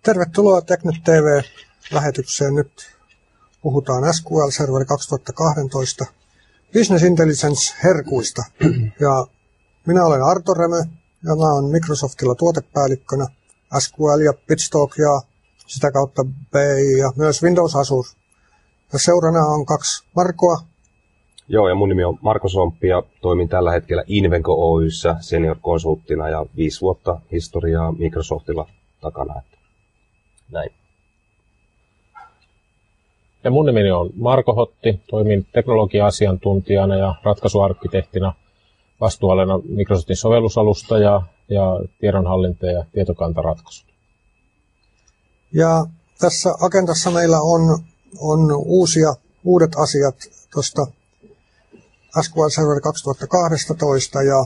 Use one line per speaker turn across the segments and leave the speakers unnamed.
Tervetuloa TechNet TV-lähetykseen. Nyt puhutaan SQL Server 2012 Business Intelligence-herkuista. Ja minä olen Arto Rämö ja mä olen Microsoftilla tuotepäällikkönä SQL ja BitStalk ja sitä kautta BI ja myös Windows Azure. Ja seurana on kaksi Markoa.
Joo, ja mun nimi on Marko Somppi ja toimin tällä hetkellä Invenco Oy:ssä senior-konsulttina ja 5 vuotta historiaa Microsoftilla takana. Näin.
Ja mun nimi on Marko Hotti, toimin teknologia-asiantuntijana ja ratkaisuarkkitehtina vastuualena Microsoftin sovellusalusta ja tiedonhallinta- ja tietokantaratkaisut.
Ja tässä agendassa meillä on uudet asiat tuosta SQL Server 2012 ja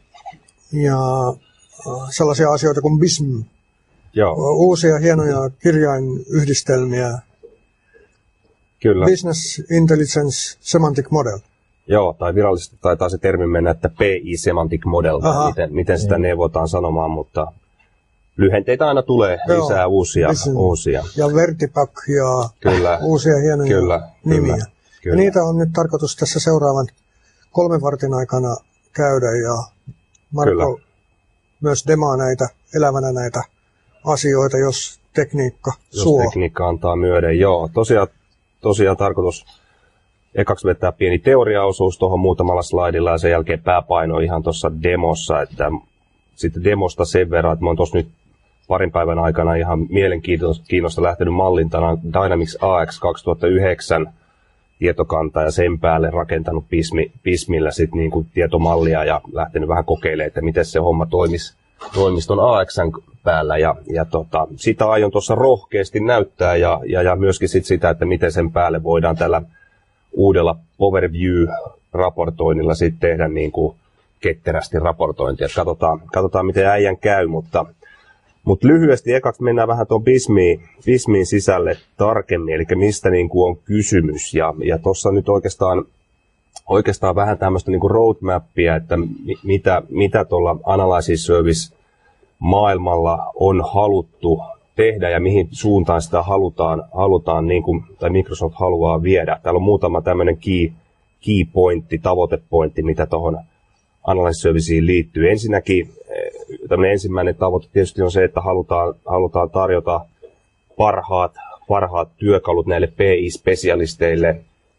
sellaisia asioita kuin BISM.
Joo.
Uusia hienoja kirjainyhdistelmiä.
Kyllä.
Business Intelligence Semantic Model.
Joo, tai virallisesti taitaa se termi mennä, että PI Semantic Model, miten sitä neuvotaan sanomaan, mutta lyhenteitä aina tulee lisää uusia.
Ja Vertipack ja
kyllä.
Uusia hienoja nimiä.
Kyllä.
Ja niitä on nyt tarkoitus tässä seuraavan 3 vartin aikana käydä ja Marko myös demaa elävänä näitä asioita, jos tekniikka suo.
Jos tekniikka antaa myöden, joo. Tosiaan tarkoitus ekaksi vetää pieni teoriaosuus tuohon muutamalla slaidilla ja sen jälkeen pääpaino ihan tuossa demossa. Että sitten demosta sen verran, että mä oon tuossa nyt parin päivän aikana ihan mielenkiinnosta lähtenyt mallintana Dynamics AX 2009 tietokanta ja sen päälle rakentanut BISMillä sitten niin kuin tietomallia ja lähtenyt vähän kokeilemaan, että miten se homma toimisi toimiston AX:n päällä ja sitä aion tuossa rohkeasti näyttää ja myöskin sitä, että miten sen päälle voidaan tällä uudella overview-raportoinnilla sitten tehdä niin kuin ketterästi raportointia. Katsotaan miten äijän käy, mutta lyhyesti ekaksi mennään vähän tuon BISMin sisälle tarkemmin, eli mistä niin kuin on kysymys ja tuossa nyt oikeastaan vähän tämmöistä niin kuin roadmappia, että mitä tuolla Analysis Service maailmalla on haluttu tehdä ja mihin suuntaan sitä halutaan niin kuin, tai Microsoft haluaa viedä. Täällä on muutama tämmöinen key pointti, tavoitepointti, mitä tuohon Analysis Serviceen liittyy. Ensinnäkin tämmöinen ensimmäinen tavoite tietysti on se, että halutaan tarjota parhaat työkalut näille PI-spesialisteille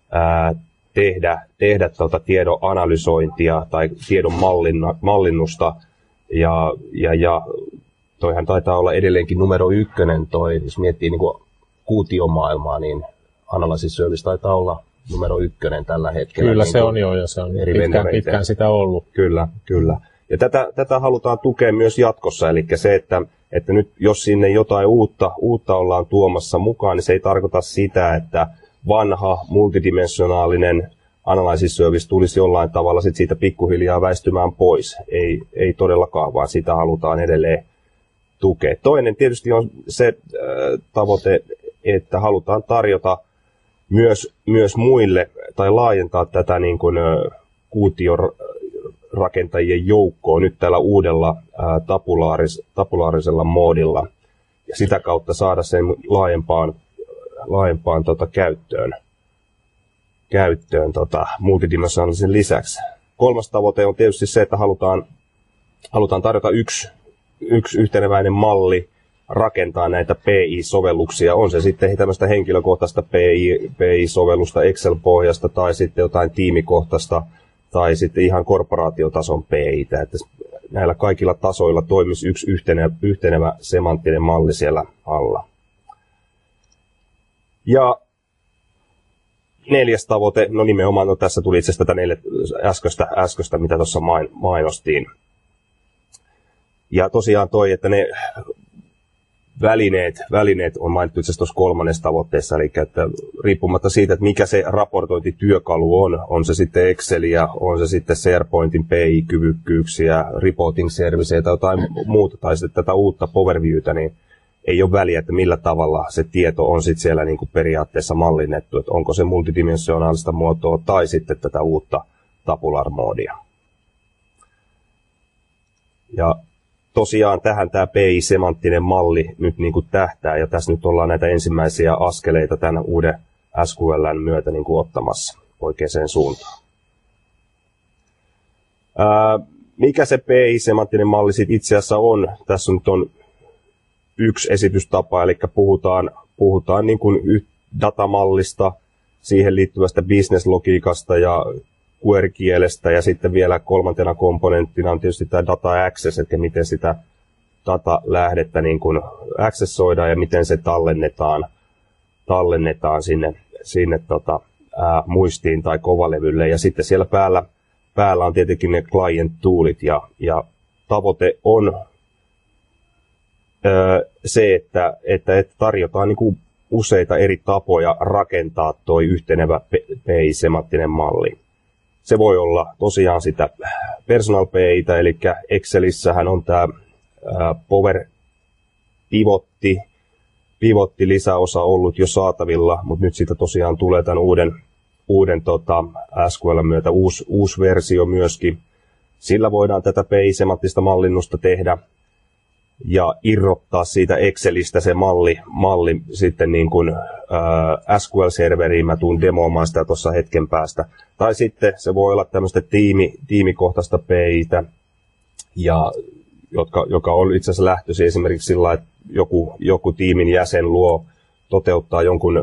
tehdä tiedon analysointia tai tiedon mallinnusta ja toihan taitaa olla edelleenkin numero 1 jos miettii niin kuin kuutiomaailmaa, niin Analysis Service taitaa olla numero 1 tällä hetkellä.
Kyllä
niin
se on jo ja se on pitkään sitä ollut.
Kyllä. Ja tätä halutaan tukea myös jatkossa, eli se, että nyt jos sinne jotain uutta ollaan tuomassa mukaan, niin se ei tarkoita sitä, että vanha multidimensionaalinen Analysis Service tulisi jollain tavalla siitä pikkuhiljaa väistymään pois. Ei todellakaan, vaan sitä halutaan edelleen tukea. Toinen tietysti on se tavoite, että halutaan tarjota myös muille tai laajentaa tätä niin kuin kuutiorakentajien joukkoa nyt tällä uudella tabulaarisella moodilla ja sitä kautta saada sen laajempaan käyttöön multidimensionaalisen lisäksi. 3. tavoite on tietysti se, että halutaan tarjota yksi yhteneväinen malli rakentaa näitä PI-sovelluksia. On se sitten tämmöistä henkilökohtaista PI-sovellusta Excel-pohjasta tai sitten jotain tiimikohtaista tai sitten ihan korporaatiotason PI:tä. Että näillä kaikilla tasoilla toimisi yksi yhtenevä semanttinen malli siellä alla. Ja 4. tavoite, no nimenomaan tässä tuli itse asiassa tätä äsköstä, mitä tuossa mainostiin. Ja tosiaan että ne välineet on mainittu itse asiassa tuossa 3. tavoitteessa, eli että riippumatta siitä, että mikä se raportointityökalu on se sitten Excelia, on se sitten SharePointin PI-kyvykkyyksiä, reporting serviceja tai jotain muuta, tai sitten tätä uutta Power Viewtä, niin ei ole väliä, että millä tavalla se tieto on sitten siellä niin kuin periaatteessa mallinnettu, että onko se multidimensionaalista muotoa tai sitten tätä uutta tabular-moodia. Ja tosiaan tähän tämä PI-semanttinen malli nyt niin kuin tähtää, ja tässä nyt ollaan näitä ensimmäisiä askeleita tämän uuden SQL:n myötä niin kuin ottamassa oikeaan suuntaan. Mikä se PI-semanttinen malli sitten itse asiassa on? Tässä nyt on yksi esitystapa, eli puhutaan niin kuin datamallista, siihen liittyvästä business-logiikasta ja query-kielestä, ja sitten vielä kolmantena komponenttina on tietysti tämä data access, eli miten sitä datalähdettä niin kuin accessoidaan ja miten se tallennetaan sinne muistiin tai kovalevylle, ja sitten siellä päällä on tietenkin ne client toolit, ja tavoite on se, että tarjotaan niin kuin useita eri tapoja rakentaa tuo yhtenevä PI-semanttinen malli. Se voi olla tosiaan sitä personal PI:tä, eli Excelissähän on tämä Power Pivotti lisäosa ollut jo saatavilla, mutta nyt siitä tosiaan tulee tämän uuden SQL myötä uusi versio myöskin. Sillä voidaan tätä PI-semanttista mallinnusta tehdä ja irrottaa siitä Excelistä se malli sitten niin kuin SQL-serveriin. Mä tuun demoamaan sitä tuossa hetken päästä. Tai sitten se voi olla tämmöistä tiimikohtaista PI:tä, joka on itse asiassa lähtöisin esimerkiksi sillä, että joku tiimin jäsen toteuttaa jonkun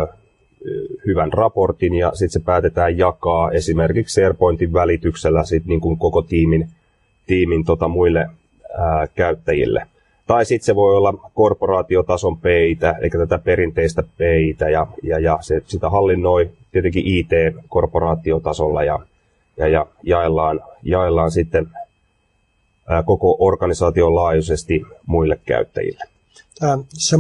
hyvän raportin, ja sitten se päätetään jakaa esimerkiksi SharePointin välityksellä sit niin kuin koko tiimin muille käyttäjille. Tai sitten se voi olla korporaatiotason PI:tä, eli tätä perinteistä PI:tä, ja sitä hallinnoi tietenkin IT-korporaatiotasolla, ja jaellaan sitten koko organisaation laajuisesti muille käyttäjille.
Tämä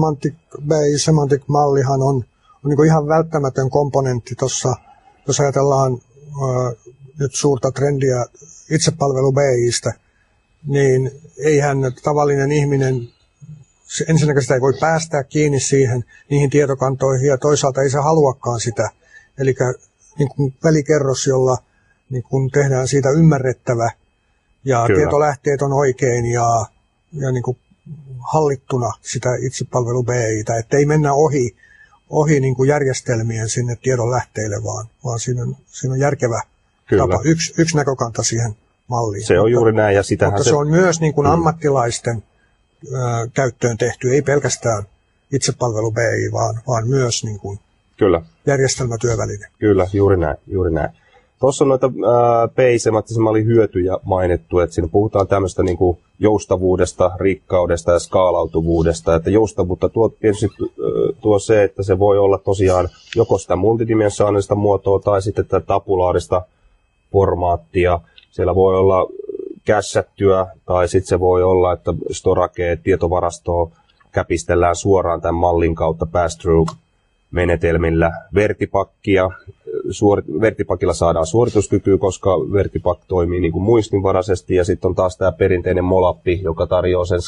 semantic-mallihan on niin kuin ihan välttämätön komponentti tuossa, jos ajatellaan nyt suurta trendiä itsepalvelu BI:stä, niin eihän tavallinen ihminen, ensinnäkin sitä ei voi päästää kiinni niihin tietokantoihin, ja toisaalta ei se haluakaan sitä. Eli niin kuin välikerros, jolla niin kuin tehdään siitä ymmärrettävä, ja kyllä, tietolähteet on oikein ja niin kuin hallittuna sitä itsepalvelu BI:tä, ettei mennä ohi niin kuin järjestelmien sinne tiedonlähteille, vaan siinä on järkevä tapa, yksi näkökanta siihen malliin.
Se on juuri näin. Ja
mutta se on myös niin kuin ammattilaisten käyttöön tehty, ei pelkästään itsepalvelu BI, vaan myös niin kuin järjestelmätyöväline.
Kyllä, juuri näin. Tuossa on noita PI-semanttisen mallin hyötyjä mainittu, että siinä puhutaan tämmöistä niin kuin joustavuudesta, rikkaudesta ja skaalautuvuudesta. Että joustavuutta tuo se, että se voi olla tosiaan joko sitä multidimensionaalista muotoa tai sitten tätä tabulaarista formaattia. Siellä voi olla cachattyä tai sitten se voi olla, että storage tietovarastoa käpistellään suoraan tämän mallin kautta pass-through-menetelmillä. Vertipakilla saadaan suorituskykyä, koska Vertipak toimii niin kuin muistinvaraisesti, ja sitten on taas tämä perinteinen molappi, joka tarjoaa sen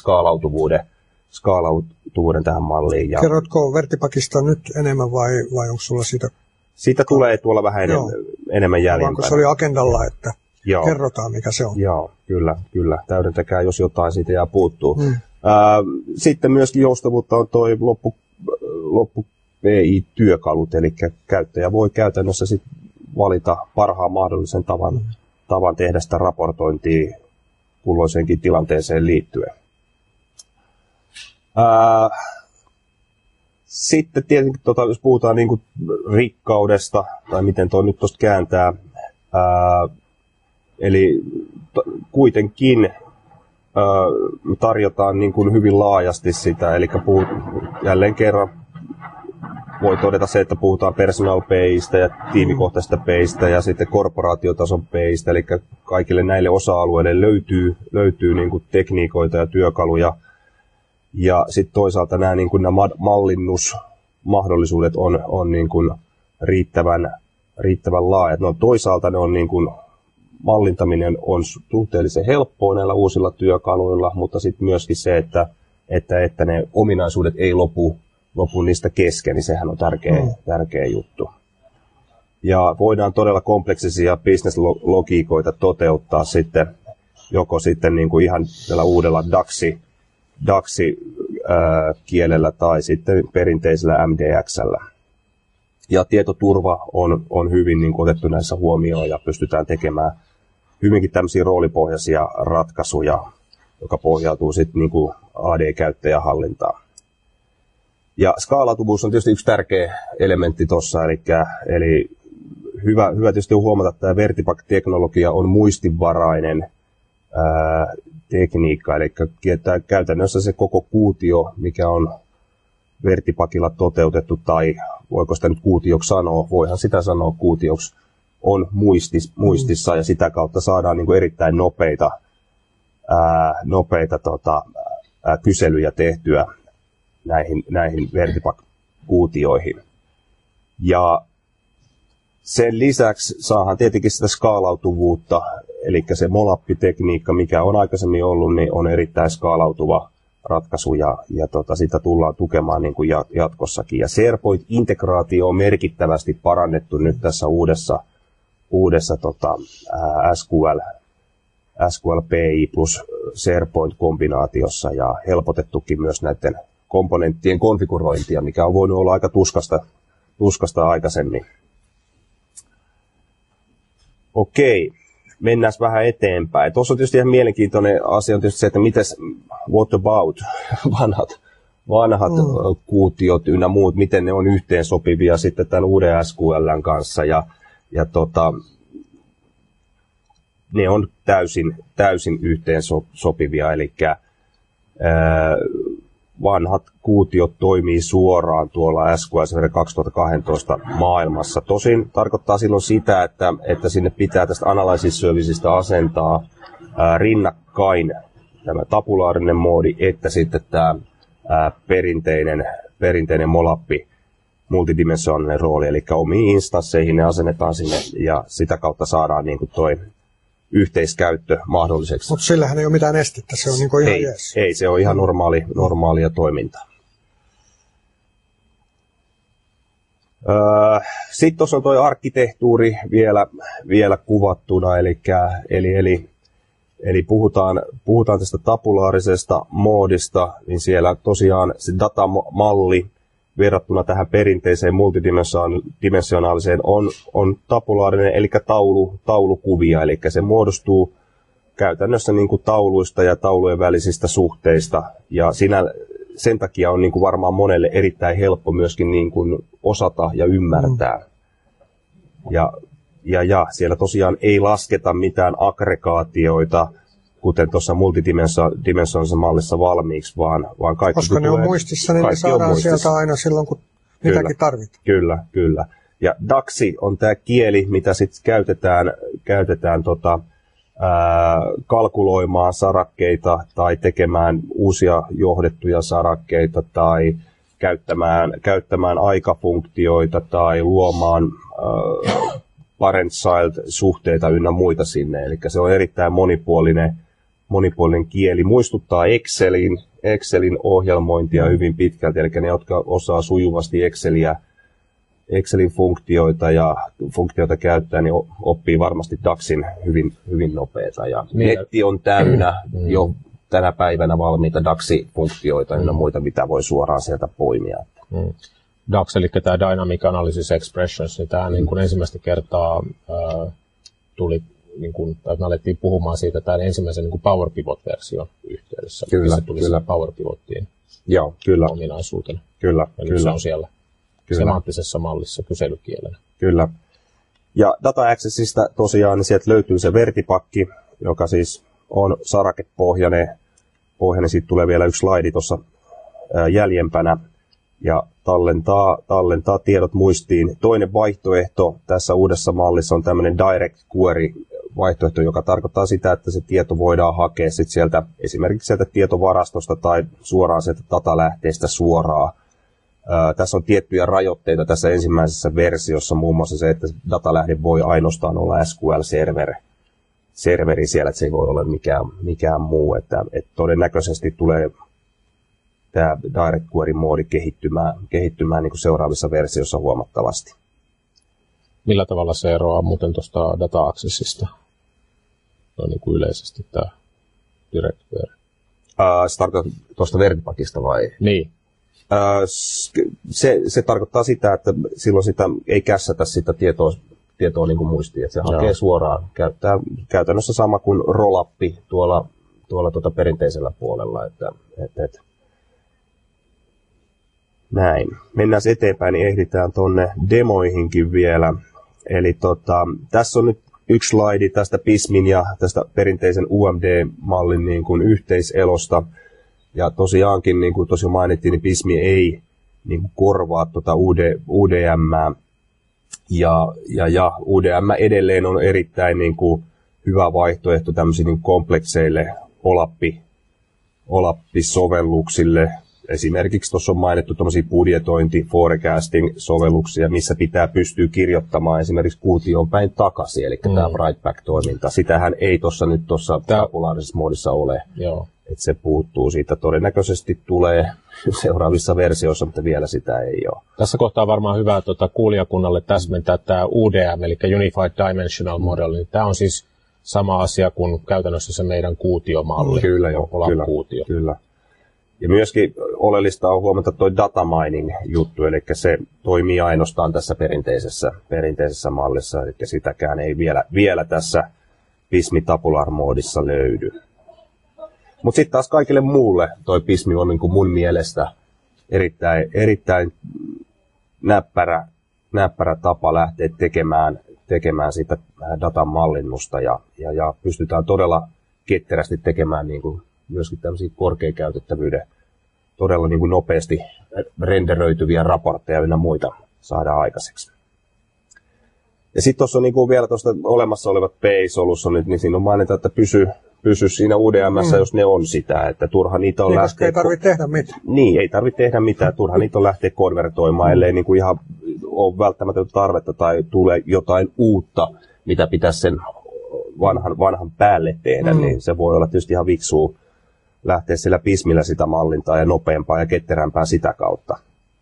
skaalautuvuuden tähän malliin.
Kerrotko Vertipakista nyt enemmän vai onko sulla siitä?
Siitä tulee tuolla vähän enemmän jäljempää.
Vaan kun se oli agendalla, että kerrotaan mikä se on.
Joo, kyllä. Täydentäkää, jos jotain siitä jää puuttuu. Sitten myöskin joustavuutta on tuo loppu PI-työkalut, eli käyttäjä voi käytännössä sit valita parhaan mahdollisen tavan tehdä sitä raportointia kulloiseenkin tilanteeseen liittyen. Sitten tietenkin, jos puhutaan niin kuin rikkaudesta, tai miten tuo nyt tuosta kääntää, eli kuitenkin tarjotaan niin kuin hyvin laajasti sitä, eli jälleen kerran voi todeta se, että puhutaan personal PI:stä ja tiimikohtaisesta PI:stä ja sitten korporaatiotason PI:stä, eli kaikille näille osa-alueille löytyy niin kuin tekniikoita ja työkaluja. Ja sitten toisaalta nämä mallinnusmahdollisuudet on niin kuin riittävän laajat. No, toisaalta ne on niin kuin, mallintaminen on suhteellisen helppoa näillä uusilla työkaluilla, mutta sitten myöskin se, että ne ominaisuudet ei lopu niistä kesken, niin sehän on tärkeä juttu. Ja voidaan todella kompleksisia business-logiikoita toteuttaa sitten joko sitten niin kuin ihan tällä uudella DAX-kielellä tai sitten perinteisellä MDX:llä. Ja tietoturva on hyvin niin kuin otettu näissä huomioon ja pystytään tekemään hyvinkin tämmöisiä roolipohjaisia ratkaisuja, joka pohjautuu sitten niin kuin AD-käyttäjähallintaan. Ja skaalautuvuus on tietysti yksi tärkeä elementti tuossa, eli hyvä tietysti huomata, että tämä Vertipack-teknologia on muistinvarainen tekniikka, eli käytännössä se koko kuutio, mikä on Vertipackilla toteutettu, tai voiko sitä nyt kuutioksi sanoa, voihan sitä sanoa kuutioksi, on muistissa ja sitä kautta saadaan niin kuin erittäin nopeita kyselyjä tehtyä näihin Vertipack-kuutioihin. Ja sen lisäksi saadaan tietenkin sitä skaalautuvuutta, eli se molappitekniikka, mikä on aikaisemmin ollut, niin on erittäin skaalautuva ratkaisu ja sitä tullaan tukemaan niin kuin jatkossakin. Ja SharePoint-integraatio on merkittävästi parannettu nyt tässä uudessa SQL-PI plus SharePoint-kombinaatiossa ja helpotettukin myös näiden komponenttien konfigurointia, mikä on voinut olla aika tuskasta aikaisemmin. Okei, mennään vähän eteenpäin. Tuossa on tietysti ihan mielenkiintoinen asia on tietysti se, että what about vanhat kuutiot ynnä muut, miten ne on yhteensopivia sitten tämän uuden SQL:n kanssa ja ne on täysin yhteensopivia, eli vanhat kuutiot toimii suoraan tuolla SQL Server 2012 maailmassa. Tosin tarkoittaa silloin sitä, että sinne pitää tästä Analysis Servicesta asentaa rinnakkain tämä tabulaarinen moodi, että sitten tämä perinteinen molappi multidimensionaalinen rooli, eli omiin instansseihin ne asennetaan sinne ja sitä kautta saadaan niin kuin toi yhteiskäyttö mahdolliseksi.
Mutta sillähän ei ole mitään estettä, se on niin kuin ihan jees.
Ei, se on ihan normaalia toimintaa. Sitten tuossa on tuo arkkitehtuuri vielä kuvattuna, eli puhutaan tästä tabulaarisesta moodista, niin siellä tosiaan se datamalli verrattuna tähän perinteiseen multidimensionaaliseen on tabulaarinen, eli taulukuvia, eli se muodostuu käytännössä niin kuin tauluista ja taulujen välisistä suhteista, ja sen takia on niin kuin varmaan monelle erittäin helppo myöskin niin kuin osata ja ymmärtää. Ja siellä tosiaan ei lasketa mitään aggregaatioita, kuten tuossa multidimensionaalisessa mallissa valmiiksi, vaan kaikki...
Koska ne on muistissa, niin ne saadaan sieltä aina silloin, kun mitäkin tarvitaan.
Kyllä. Ja DAXi on tämä kieli, mitä sitten käytetään kalkuloimaan sarakkeita tai tekemään uusia johdettuja sarakkeita tai käyttämään aikafunktioita tai luomaan parent-child-suhteita ynnä muita sinne. Eli se on erittäin monipuolinen kieli. Muistuttaa Excelin ohjelmointia hyvin pitkälti, eli ne, jotka osaa sujuvasti Excelin funktioita käyttää, niin oppii varmasti DAXin hyvin nopeata. Ja netti on täynnä jo tänä päivänä valmiita DAX-funktioita ynnä muita, mitä voi suoraan sieltä poimia.
DAX, eli tämä Dynamic Analysis Expressions, niin tämä niin kuin ensimmäistä kertaa tuli, niin kuin, me alettiin puhumaan siitä tämän ensimmäisen niin kuin Power Pivot-version yhteydessä.
Kyllä,
se tuli
kyllä.
Power Pivottiin ominaisuutena.
Kyllä.
Se on siellä semanttisessa mallissa kyselykielenä.
Kyllä. Ja Data Accessista tosiaan niin sieltä löytyy se Vertipack, joka siis on sarakepohjainen. Siitä tulee vielä yksi slaidi tuossa jäljempänä. Ja tallentaa tiedot muistiin. Toinen vaihtoehto tässä uudessa mallissa on tämmöinen Direct Query-vaihtoehto, joka tarkoittaa sitä, että se tieto voidaan hakea sit sieltä, esimerkiksi sieltä tietovarastosta tai suoraan sieltä datalähteestä suoraan. Tässä on tiettyjä rajoitteita tässä ensimmäisessä versiossa, muun muassa se, että datalähde voi ainoastaan olla SQL-serveri siellä, että se ei voi olla mikään muu. Että todennäköisesti tulee tämä Direct Query-moodi kehittymään niin kuin seuraavissa versioissa huomattavasti.
Millä tavalla se eroaa muuten tuosta Data Accessista? No niin kuin yleisesti tämä Direct-pyörä?
Se tarkoittaa tuosta Vertipakista vai?
Niin.
Se tarkoittaa sitä, että silloin sitä ei kässätä sitä tietoa niin kuin muistiin, että se hakee suoraan. Käyttää käytännössä sama kuin rollappi tuolla perinteisellä puolella. Että. Näin. Mennään eteenpäin, niin ehditään tuonne demoihinkin vielä. Eli tässä on nyt yksi slaidi tästä PISMin ja tästä perinteisen UMD-mallin niin kuin yhteiselosta. Ja tosiaankin, niin kuin tosiaan mainittiin, niin PISMi ei niin kuin korvaa UDM:ää. Ja UDM edelleen on erittäin niin kuin hyvä vaihtoehto tämmöisille niin komplekseille OLAP-sovelluksille. Esimerkiksi tuossa on mainittu tämmöisiä budjetointi, forecasting-sovelluksia, missä pitää pystyä kirjoittamaan esimerkiksi kuutioon päin takaisin, eli tämä write-back-toiminta. Sitähän ei tuossa tabulaarisessa moodissa ole.
Joo.
Että se puuttuu siitä. Todennäköisesti tulee seuraavissa versioissa, mutta vielä sitä ei ole.
Tässä kohtaa on varmaan hyvä kuulijakunnalle täsmentää tämä UDM, eli Unified Dimensional Model. Niin tämä on siis sama asia kuin käytännössä se meidän kuutiomalli.
Kyllä joo, kyllä. Ja myöskin oleellista on huomata tuo data mining-juttu, eli se toimii ainoastaan tässä perinteisessä mallissa, eli sitäkään ei vielä tässä PISMi tabular-moodissa löydy. Mutta sitten taas kaikille muulle toi PISMi on niin kuin mun mielestä erittäin näppärä tapa lähteä tekemään sitä datan mallinnusta ja pystytään todella ketterästi tekemään niin kuin myöskin tämmöisiä korkeakäytettävyyden todella niin kuin nopeasti renderöityviä raportteja ynnä muita saadaan aikaiseksi. Ja sitten tuossa on niin kuin vielä tuosta olemassa olevat PI-solussa, niin siinä on mainita, että pysy siinä UDM:ssä, jos ne on sitä, että turha niitä on
lähteä. Koska ei tarvitse tehdä mitään.
Niin, ei tarvitse tehdä mitään, turha niitä on lähteä konvertoimaan, ellei niin kuin ihan ole välttämätöntä tarvetta tai tulee jotain uutta, mitä pitäisi sen vanhan päälle tehdä, niin se voi olla tietysti ihan viksua lähteä sillä PISMillä sitä mallintaa ja nopeampaa ja ketterämpää sitä kautta.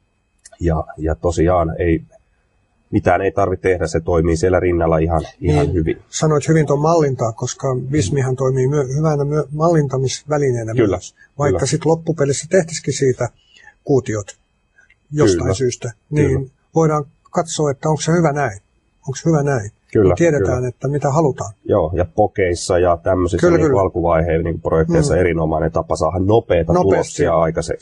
Ja tosiaan mitään ei tarvitse tehdä, se toimii siellä rinnalla ihan hyvin.
Sanoit hyvin tuon mallintaa, koska PISMihän toimii hyvänä mallintamisvälineenä myös. Vaikka sitten loppupelissä tehtisikin siitä kuutiot jostain syystä, niin voidaan katsoa, että onko se hyvä näin.
Kyllä,
tiedetään, että mitä halutaan.
Joo, ja pokeissa ja tämmöisissä alkuvaiheen niin projekteissa erinomainen tapa saada nopeita tuloksia aikaiseksi.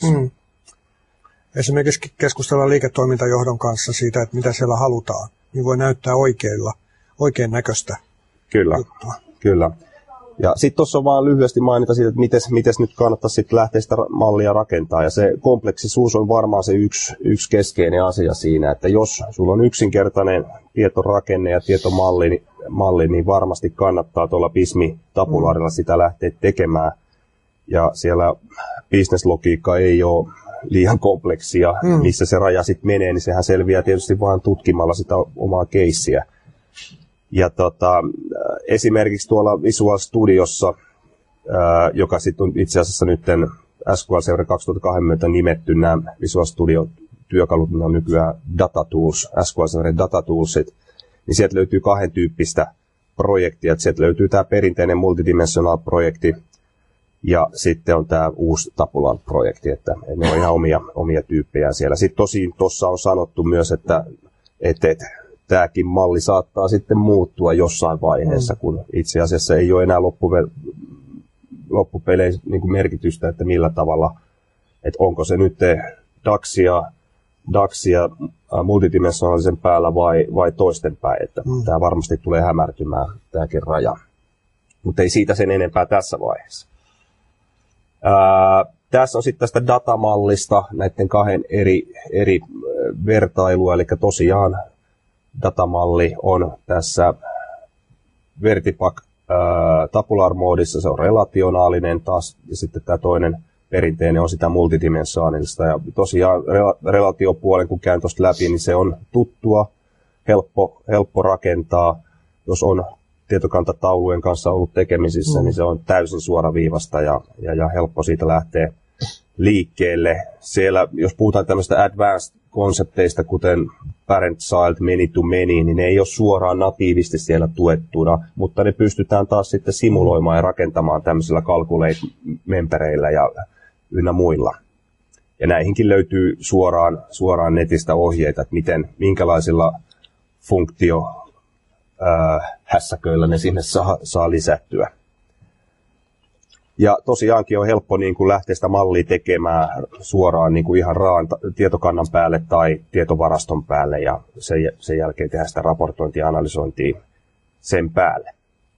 Esimerkiksi keskustella liiketoimintajohdon kanssa siitä, että mitä siellä halutaan, niin voi näyttää oikein näköistä juttua.
Kyllä. Ja sitten tuossa on vaan lyhyesti mainita siitä, että miten nyt kannattaisi sitten lähteä sitä mallia rakentaa. Ja se kompleksisuus on varmaan se yksi keskeinen asia siinä, että jos sulla on yksinkertainen tietorakenne ja tietomalli, niin varmasti kannattaa tuolla PISMi-tabulaarilla sitä lähteä tekemään. Ja siellä business-logiikka ei ole liian kompleksia, missä se raja sitten menee, niin sehän selviää tietysti vain tutkimalla sitä omaa keissiä. Ja esimerkiksi tuolla Visual Studiossa, joka sitten on itse asiassa nyt SQL Server 2002 myötä nimetty nämä Visual Studio-työkalut, ne on nykyään Data Tools, SQL Server Data Toolsit, niin sieltä löytyy 2 tyyppistä projektia. Sieltä löytyy tämä perinteinen multidimensional-projekti, ja sitten on tämä uusi Tabular-projekti, että ne on ihan omia tyyppejä siellä. Sitten tosin tuossa on sanottu myös, että tämäkin malli saattaa sitten muuttua jossain vaiheessa, kun itse asiassa ei ole enää loppupeleissä niin kuin merkitystä, että millä tavalla, että onko se nyt DAXia multidimensionaalisen päällä vai toistenpäin, että tämä varmasti tulee hämärtymään tämäkin raja. Mutta ei siitä sen enempää tässä vaiheessa. Tässä on sitten tästä datamallista näiden 2 eri vertailua, eli tosiaan datamalli on tässä Vertipak tabular-moodissa, se on relationaalinen taas, ja sitten tämä toinen perinteinen on sitä multidimensionaalista. Ja tosiaan relatiopuolen, kun käyn tuosta läpi, niin se on tuttua, helppo rakentaa. Jos on tietokantataulujen kanssa ollut tekemisissä, niin se on täysin suoraviivasta ja helppo siitä lähteä liikkeelle. Siellä, jos puhutaan tämmöistä advanced konsepteista, kuten parent child, many to many, niin ne ei ole suoraan natiivisti siellä tuettuna, mutta ne pystytään taas sitten simuloimaan ja rakentamaan tämmöisillä calculate-mempereillä ja ynnä muilla. Ja näihinkin löytyy suoraan netistä ohjeita, että minkälaisilla hässäköillä ne sinne saa lisättyä. Ja tosiaankin on helppo niin kuin lähteä sitä mallia tekemään suoraan niin kuin ihan raan tietokannan päälle tai tietovaraston päälle ja sen jälkeen tehdä sitä raportointia ja analysointia sen päälle.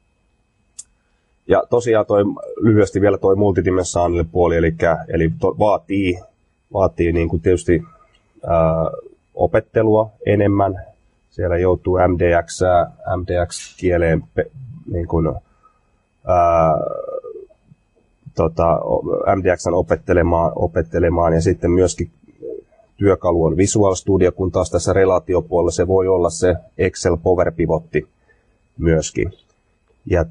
Ja tosiaan lyhyesti vielä toi multidimensionaalinen puoli, eli vaatii niin kuin tietysti opettelua enemmän. Siellä joutuu MDX-kieleen niin kuin, MDX:n opettelemaan ja sitten myöskin työkalu on Visual Studio, kun taas tässä relaatiopuolella se voi olla se Excel Power Pivotti myöskin. Ja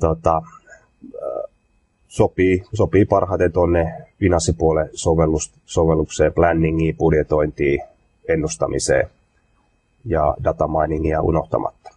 sopii parhaiten tuonne finanssipuolen sovellukseen, planningiin, budjetointiin, ennustamiseen ja data miningia unohtamatta.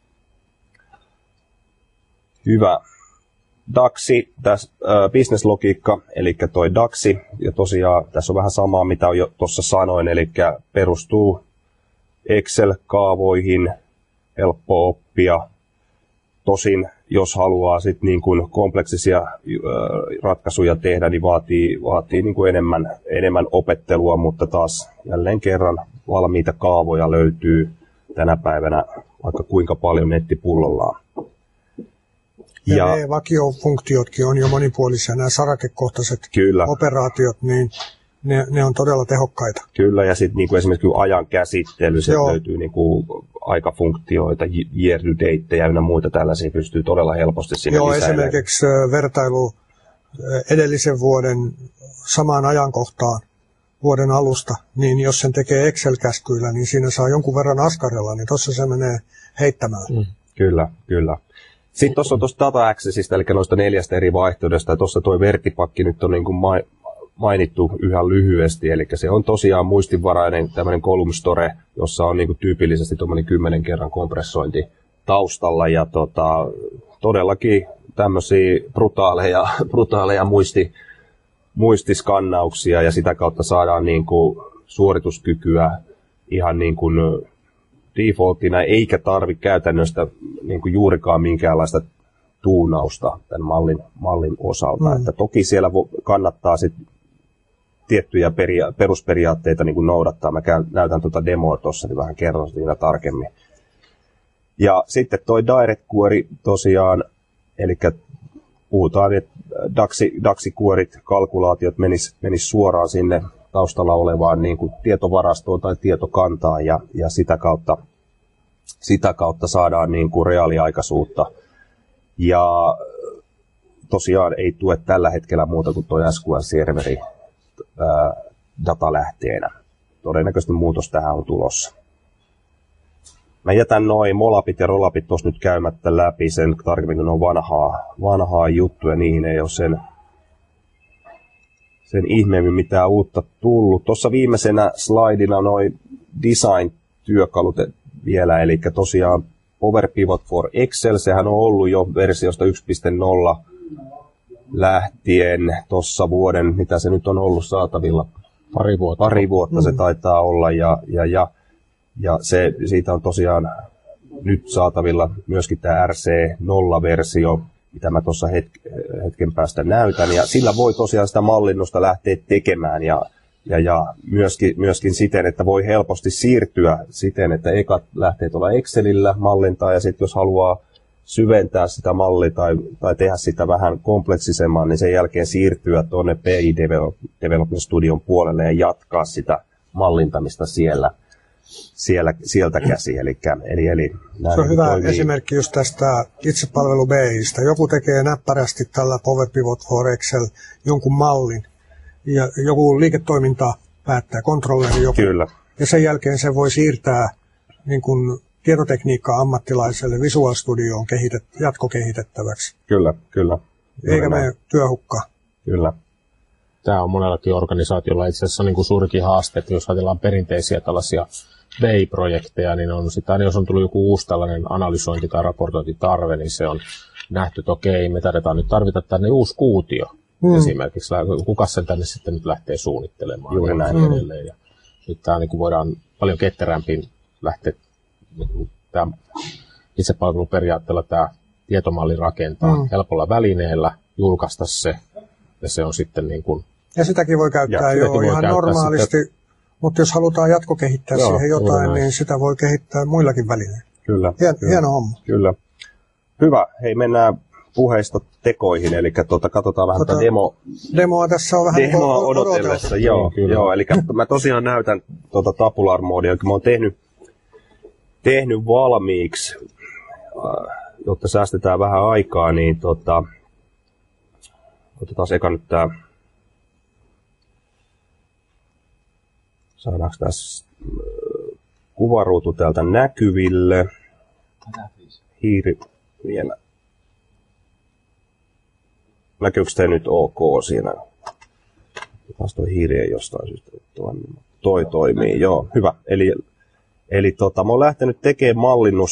Hyvä. DAXi, tässä business-logiikka, eli toi DAXi, ja tosiaan tässä on vähän samaa, mitä jo tuossa sanoin, eli perustuu Excel-kaavoihin, helppo oppia. Tosin, jos haluaa sit niin kuin kompleksisia ratkaisuja tehdä, niin vaatii niin kuin enemmän opettelua, mutta taas jälleen kerran valmiita kaavoja löytyy tänä päivänä vaikka kuinka paljon nettipullollaan.
Ja ne vakiofunktiotkin on jo monipuolisia, nämä sarakekohtaiset operaatiot, niin ne on todella tehokkaita.
Kyllä, ja sitten niinku esimerkiksi ajan käsittely, se löytyy niinku aikafunktioita, year to date ja ynnä muita tällaisia pystyy todella helposti sinne lisäämään.
Esimerkiksi vertailu edellisen vuoden samaan ajankohtaan vuoden alusta, niin jos sen tekee Excel-käskyillä, niin siinä saa jonkun verran askarella, niin tuossa se menee heittämään.
Kyllä. Sitten tuossa on tuosta Data Accessista, eli noista 4 eri vaihtoehdosta, ja tuossa tuo Vertipakki nyt on niin kuin mainittu yhä lyhyesti, eli se on tosiaan muistinvarainen tämmöinen column store, jossa on niin kuin tyypillisesti tuommoinen 10 kerran kompressointi taustalla, ja todellakin tämmöisiä brutaaleja muistiskannauksia, ja sitä kautta saadaan niin kuin suorituskykyä ihan niin kuin defaultina, eikä tarvitse käytännössä niin kuin juurikaan minkäänlaista tuunausta tämän mallin osalta. Että toki siellä kannattaa sit tiettyjä perusperiaatteita niin kuin noudattaa. Mä näytän tuota demoa tuossa, niin vähän kerron siinä tarkemmin. Ja sitten toi Direct Query tosiaan, eli puhutaan, että DAX-kuorit, kalkulaatiot menis suoraan sinne taustalla olevaan niin kuin tietovarastoon tai tietokantaan ja sitä kautta saadaan niin kuin reaaliaikaisuutta. Ja tosiaan ei tue tällä hetkellä muuta kuin tuo SQL-serveri datalähteenä. Todennäköisesti muutos tähän on tulossa. Mä jätän noin molapit ja rolapit tuossa nyt käymättä läpi sen tarkemmin, kun on vanhaa juttuja, niihin ei ole sen ihmeemmin mitään uutta tullut. Tuossa viimeisenä slaidina noin design-työkalut vielä, eli tosiaan Power Pivot for Excel, sehän on ollut jo versiosta 1.0 lähtien tuossa vuoden, mitä se nyt on ollut saatavilla? Pari vuotta se taitaa olla, ja siitä on tosiaan nyt saatavilla myöskin tämä RC0-versio, mitä mä tuossa hetken päästä näytän, ja sillä voi tosiaan sitä mallinnusta lähteä tekemään, ja myöskin siten, että voi helposti siirtyä siten, että ekat lähtee tuolla Excelillä mallintaa, ja sitten jos haluaa syventää sitä mallia tai tehdä sitä vähän kompleksisemman, niin sen jälkeen siirtyä tuonne PI Development Studion puolelle ja jatkaa sitä mallintamista sieltä käsi. Eli
se on hyvä esimerkki just tästä itsepalvelu BI:stä. Joku tekee näppärästi tällä Power Pivot for Excel jonkun mallin, ja joku liiketoiminta päättää, kontrolleri joku. Kyllä. Ja sen jälkeen se voi siirtää niin kuin tietotekniikka-ammattilaiselle Visual Studioon jatkokehitettäväksi.
Kyllä.
Eikä mene työhukkaan.
Kyllä.
Tämä on monellakin organisaatiolla itse asiassa niin kuin suurikin haaste, että jos ajatellaan perinteisiä tällaisia BI-projekteja, niin on sitä, jos on tullut joku uusi tällainen analysointi- tai raportointitarve, niin se on nähty, että okei, me tarvitaan nyt tänne uusi kuutio. Esimerkiksi kuka sen tänne sitten nyt lähtee suunnittelemaan.
Juuri näin.
Edelleen. Ja nyt tämä niin voidaan paljon ketterämpiin lähteä tämä itsepalveluperiaatteella tämä tietomalli rakentaa helpolla välineellä, julkaista se, ja se on sitten niin kuin...
Ja sitäkin voi käyttää jo ihan normaalisti, mutta jos halutaan jatkokehittää siihen jotain, niin sitä voi kehittää muillakin välineillä.
Kyllä.
Hieno homma.
Kyllä. Hyvä. Hei, mennään puheista tekoihin, eli katsotaan vähän tätä
demoa tässä on vähän
odotellessa. Joo, eli mä tosiaan näytän tabular-moodia, jonka mä oon tehnyt valmiiksi, jotta säästetään vähän aikaa, niin otetaan eka nyt tää. Saadaanko tässä kuvaruutu täältä näkyville? Hiiri vielä. Näkyykö te nyt ok siinä? Taas toi hiiri ei jostain syystä toimii. Toi toimii, joo, hyvä. Eli mä oon lähtenyt tekemään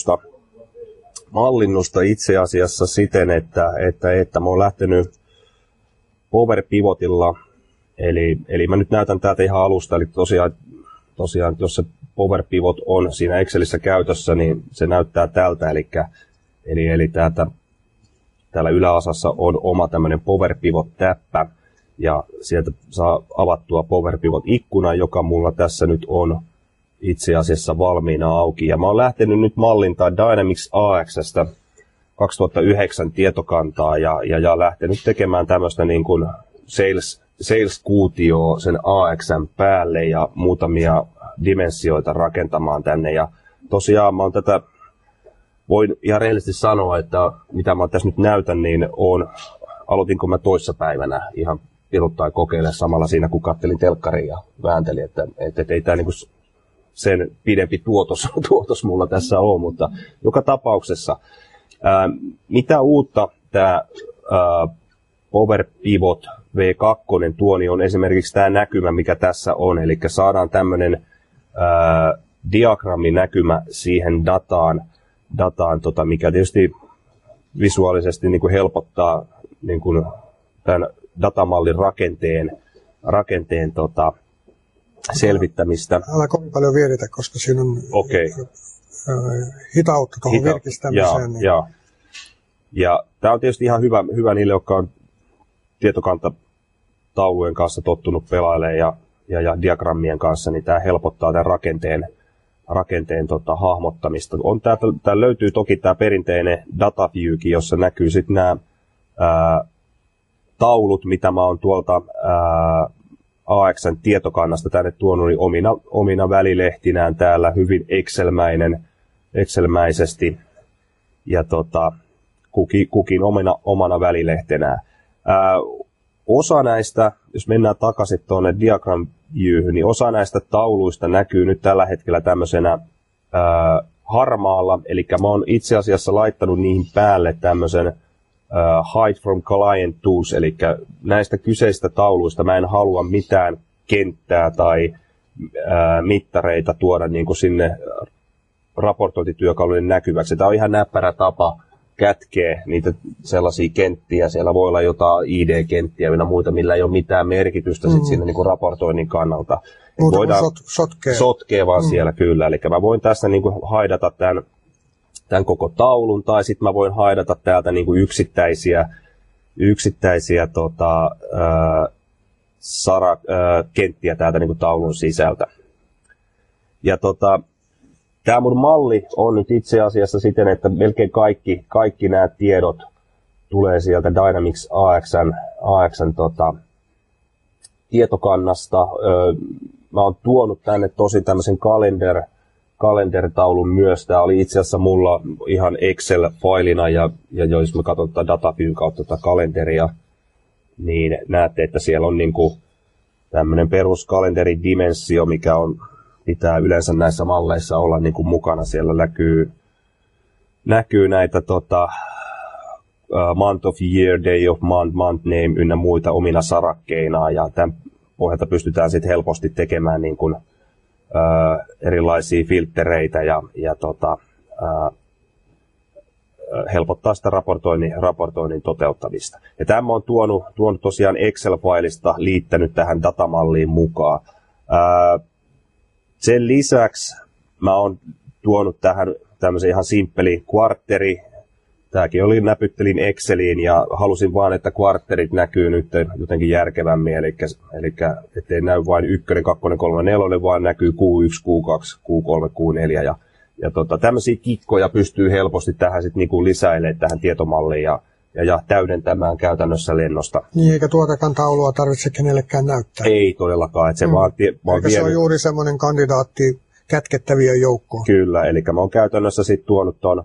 mallinnusta itse asiassa siten, että mä oon lähtenyt Power Pivotilla, eli mä nyt näytän täältä ihan alusta, eli tosiaan jos se Power Pivot on siinä Excelissä käytössä, niin se näyttää tältä, eli täällä yläosassa on oma tämmöinen Power Pivot-täppä, ja sieltä saa avattua Power Pivot-ikkuna, joka mulla tässä nyt on itse asiassa valmiina auki. Ja mä oon lähtenyt nyt mallintaa Dynamics AX:stä 2009 tietokantaa ja lähtenyt tekemään tämmöistä niin kuin Sales-kuutioa sen AX:n päälle ja muutamia dimensioita rakentamaan tänne. Ja tosiaan mä oon voin ihan rehellisesti sanoa, että mitä mä tässä nyt näytän, niin aloitinko mä toissapäivänä ihan piruttain kokeilemaan samalla siinä, kun kattelin telkkaria ja vääntelin, että ei tämä niinku sen pidempi tuotos mulla tässä ole, mutta joka tapauksessa, mitä uutta tämä Power Pivot V2 tuo, niin on esimerkiksi tämä näkymä, mikä tässä on, eli saadaan tämmöinen diagramminäkymä siihen dataan, mikä tietysti visuaalisesti niin kuin helpottaa niin kuin tämän datamallin rakenteen selvittämistä.
Älä kovin paljon vieritä, koska siinä on hitautta tuohon virkistämiseen.
Ja tämä on tietysti ihan hyvä niille, jotka on tietokantataulujen kanssa tottunut pelailemaan ja diagrammien kanssa, niin tämä helpottaa tämän rakenteen hahmottamista. Täällä löytyy toki tämä perinteinen data viewkin, jossa näkyy sitten nämä taulut, mitä mä oon tuolta AX:n tietokannasta tänne tuonut, niin omina välilehtinään täällä hyvin Excel-mäisesti ja kukin omana välilehtenään. Osa näistä, jos mennään takaisin tuonne diagram viewhyn, niin osa näistä tauluista näkyy nyt tällä hetkellä tämmöisenä harmaalla, eli mä oon itse asiassa laittanut niihin päälle tämmöisen hide from client tools, eli näistä kyseistä tauluista mä en halua mitään kenttää tai mittareita tuoda niin kuin sinne raportointityökalujen näkyväksi. Tämä on ihan näppärä tapa kätkee niitä sellaisia kenttiä. Siellä voi olla jotain ID-kenttiä ja muita, millä ei ole mitään merkitystä sit siinä niin kuin raportoinnin kannalta.
Voidaan
sotkee vaan siellä kyllä. Eli mä voin tässä niin kuin haidata tämän koko taulun, tai sitten mä voin haidata täältä niin kuin yksittäisiä kenttiä täältä niin kuin taulun sisältä. Ja tämä mun malli on nyt itse asiassa siten, että melkein kaikki nämä tiedot tulee sieltä Dynamics AX:n tietokannasta. Mä oon tuonut tänne tosi tämmöisen kalenderitaulun myös. Tämä oli itse asiassa mulla ihan Excel-failina, ja jos mä katson tätä DataViewn kautta tätä kalenteria, niin näette, että siellä on niinku tämmöinen peruskalenderi-dimensio, mikä pitää yleensä näissä malleissa olla niinku mukana. Siellä näkyy näitä month of year, day of month name ynnä muita omina sarakkeinaan, ja tämän pohjalta pystytään sitten helposti tekemään niin kuin erilaisia filttereitä ja helpottaa sitä raportoinnin toteuttamista. Ja tämä on tuonut tosiaan Excel-failista liittänyt tähän datamalliin mukaan. Sen lisäksi mä oon tuonut tähän tämmöisen ihan simppeli kvartteri. Tämäkin näpyttelin Exceliin ja halusin vaan, että kvartterit näkyy nyt jotenkin järkevämmin. Eli ettei näy vain 1, 2, 3, 4, vaan näkyy Q1, Q2, Q3, Q4 ja tämmöisiä kikkoja pystyy helposti tähän sit niinku lisäilemään tähän tietomalliin ja täydentämään käytännössä lennosta.
Niin, eikä tuotakaan taulua tarvitse kenellekään näyttää.
Ei todellakaan. Että se vaan
eikä se on juuri semmoinen kandidaatti kätkettävien joukkoon.
Kyllä, eli mä oon käytännössä sitten tuonut ton,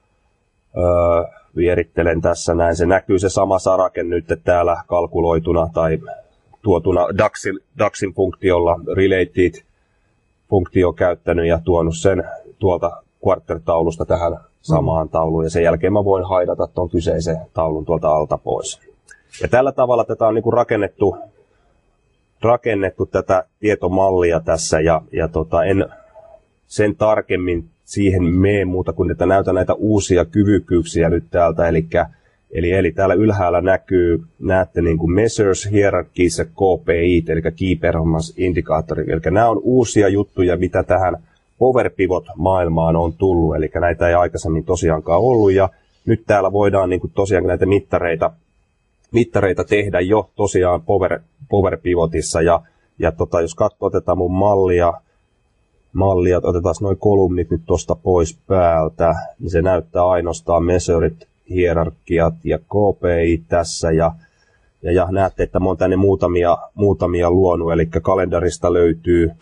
vierittelen tässä näin. Se näkyy se sama sarake nyt täällä kalkuloituna tai tuotuna DAXin funktiolla related-funktio käyttänyt ja tuonut sen tuolta quarter-taulusta tähän samaan tauluun, ja sen jälkeen mä voin haidata tuon kyseisen taulun tuolta alta pois. Ja tällä tavalla tätä on niinku rakennettu tätä tietomallia tässä, ja en sen tarkemmin siihen mene muuta kuin, että näytän näitä uusia kyvykkyyksiä nyt täältä, eli täällä ylhäällä näette niin kuin measures, hierarchies ja KPI, eli Key Performance Indicator, eli nämä on uusia juttuja, mitä tähän Power Pivot-maailmaan on tullut, eli näitä ei aikaisemmin tosiaankaan ollut, ja nyt täällä voidaan niin kuin tosiaan näitä mittareita tehdä jo tosiaan Power Pivotissa, ja jos otetaan mun mallia, otetaan nuo kolumnit nyt tuosta pois päältä, niin se näyttää ainoastaan measurit, hierarkiat ja KPI tässä, ja näette, että mä oon tänne muutamia luonut, eli kalendarista löytyy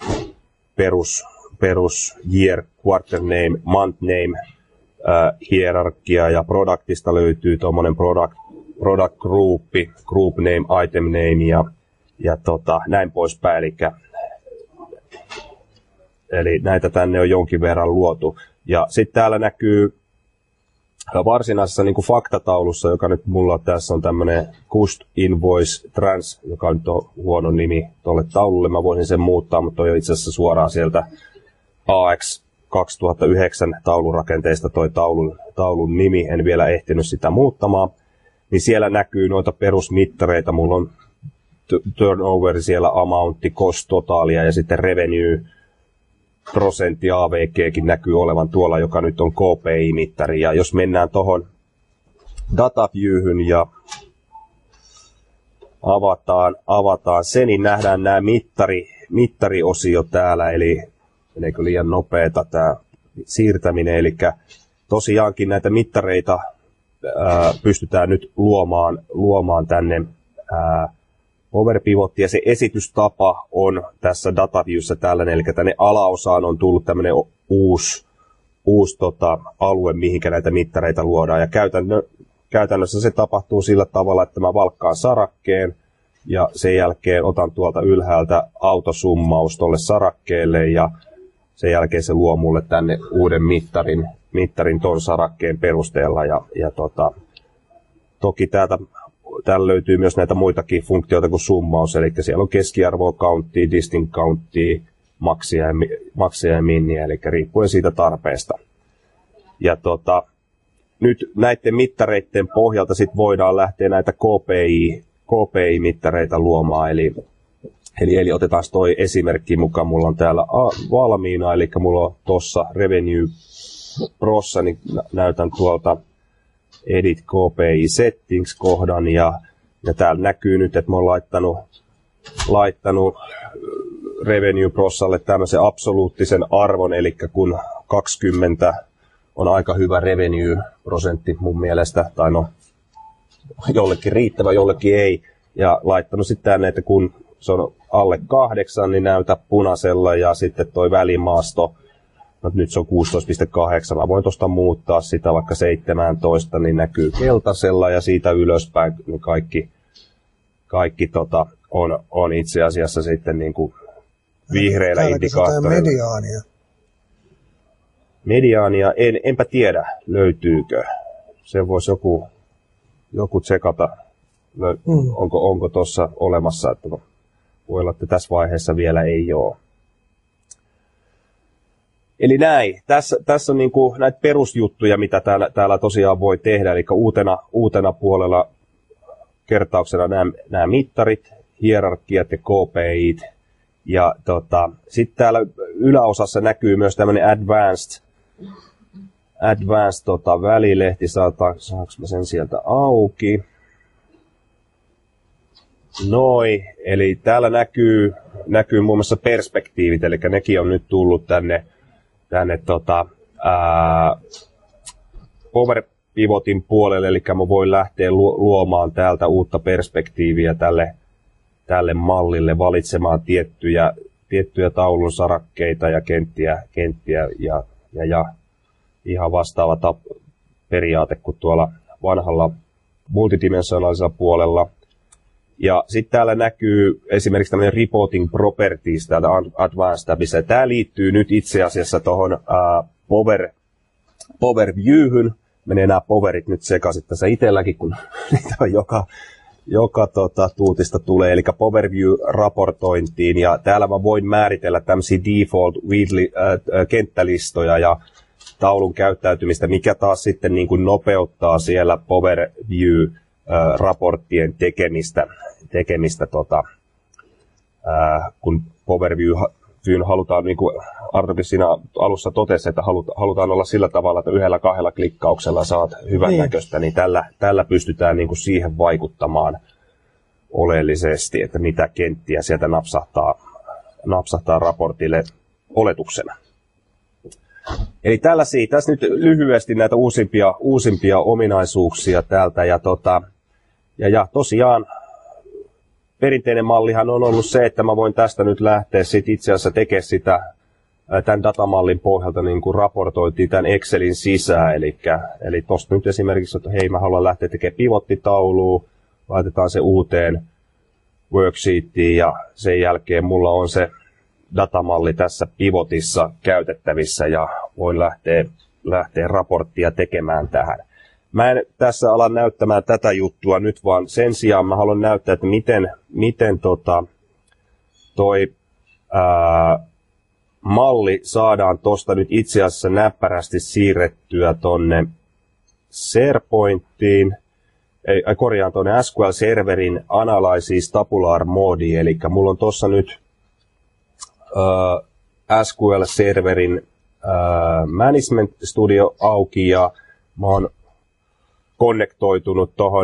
perus year, quarter name, month name, hierarkia, ja productista löytyy tuommoinen product group name, item name ja näin poispäin, eli näitä tänne on jonkin verran luotu. Ja sitten täällä näkyy varsinaisessa niin kuin faktataulussa, joka nyt mulla tässä on tämmöinen Cost Invoice Trans, joka nyt on huono nimi tuolle taululle. Mä voisin sen muuttaa, mutta toi on itse asiassa suoraan sieltä AX 2009 taulurakenteesta toi taulun nimi. En vielä ehtinyt sitä muuttamaan. Niin siellä näkyy noita perusmittareita. Mulla on turnover siellä, amountti, cost totaalia ja sitten revenue, prosentti AVGkin näkyy olevan tuolla, joka nyt on KPI-mittari. Ja jos mennään tuohon dataviewhyn ja avataan se, niin nähdään nämä mittariosio täällä, eli meneekö liian nopeata tämä siirtäminen, eli tosiaankin näitä mittareita pystytään nyt luomaan tänne Power Pivot, ja se esitystapa on tässä DataViewssä tällainen, eli tänne alaosaan on tullut tämmöinen uusi alue, mihinkä näitä mittareita luodaan, ja käytännössä se tapahtuu sillä tavalla, että mä valkkaan sarakkeen, ja sen jälkeen otan tuolta ylhäältä autosummaus tuolle sarakkeelle, ja sen jälkeen se luo mulle tänne uuden mittarin ton sarakkeen perusteella, ja toki täällä löytyy myös näitä muitakin funktioita kuin summaus, eli siellä on keskiarvoa, countia, distinct countia, maksia ja minniä, eli riippuen siitä tarpeesta. Ja nyt näiden mittareiden pohjalta sit voidaan lähteä näitä KPI-mittareita luomaan, eli otetaan toi esimerkki mukaan, mulla on täällä valmiina, eli mulla on tuossa Revenue Prossa, niin näytän tuolta Edit KPI Settings-kohdan, ja täällä näkyy nyt, että mä oon laittanut Revenue Prossalle tämmöisen absoluuttisen arvon, eli kun 20 on aika hyvä revenue-prosentti mun mielestä, tai no jollekin riittävä, jollekin ei, ja laittanut sitten tänne, että kun se on alle 8, niin näytä punaisella, ja sitten toi välimaasto, no nyt se on 16.8, mä voin tuosta muuttaa sitä vaikka 17, niin näkyy keltaisella, ja siitä ylöspäin niin kaikki on itse asiassa sitten niin kuin vihreillä indikaattorilla.
Mediaania.
Mediaania, enpä tiedä, löytyykö. Se voisi joku tsekata, onko tuossa olemassa, että voi olla, että tässä vaiheessa vielä ei ole. Eli näin. Tässä on niin kuin näitä perusjuttuja, mitä täällä tosiaan voi tehdä. Eli uutena puolella kertauksena nämä mittarit, hierarkiat ja KPIt. Ja sitten täällä yläosassa näkyy myös tämmöinen advanced välilehti. Saanko mä sen sieltä auki? Noi, eli täällä näkyy muun muassa perspektiivit, eli nekin on nyt tullut tänne Power Pivotin puolelle, eli mä voin lähteä luomaan täältä uutta perspektiiviä tälle mallille, valitsemaan tiettyjä taulun sarakkeita ja kenttiä ja ihan vastaava periaate kuin tuolla vanhalla multidimensionaalisella puolella. Ja sitten täällä näkyy esimerkiksi tämmöinen Reporting Properties täältä Advanced tabissa. Tämä liittyy nyt itse asiassa tuohon Power Viewhyn. Menee nämä powerit nyt sekaisin tässä itselläkin, kun niitä on joka tuutista tulee. Eli Power View-raportointiin. Ja täällä mä voin määritellä tämmöisiä default kenttälistoja ja taulun käyttäytymistä, mikä taas sitten niin kuin nopeuttaa siellä Power View-raporttien tekemistä kun Power View'n halutaan, niin kuin Artokin siinä alussa totesi, että halutaan olla sillä tavalla, että 1-2 klikkauksella saat hyvän näköistä, niin tällä pystytään niin kuin siihen vaikuttamaan oleellisesti, että mitä kenttiä sieltä napsahtaa raportille oletuksena. Eli tässä nyt lyhyesti näitä uusimpia ominaisuuksia täältä, ja tosiaan perinteinen mallihan on ollut se, että mä voin tästä nyt lähteä itse asiassa tekemään tämän datamallin pohjalta niin kuin raportointiin tämän Excelin sisään. Eli tuosta nyt esimerkiksi, että hei, mä haluan lähteä tekemään pivottitaulua, laitetaan se uuteen worksheetiin ja sen jälkeen mulla on se datamalli tässä pivotissa käytettävissä ja voin lähteä raporttia tekemään tähän. Mä en tässä ala näyttämään tätä juttua nyt, vaan sen sijaan mä haluan näyttää, että miten toi malli saadaan tuosta nyt itse asiassa näppärästi siirrettyä tonne SharePointiin, tuonne SQL-serverin Analysis Tabular Mode, eli mulla on tuossa nyt SQL-serverin Management Studio auki ja mä oon konnektoitunut tuohon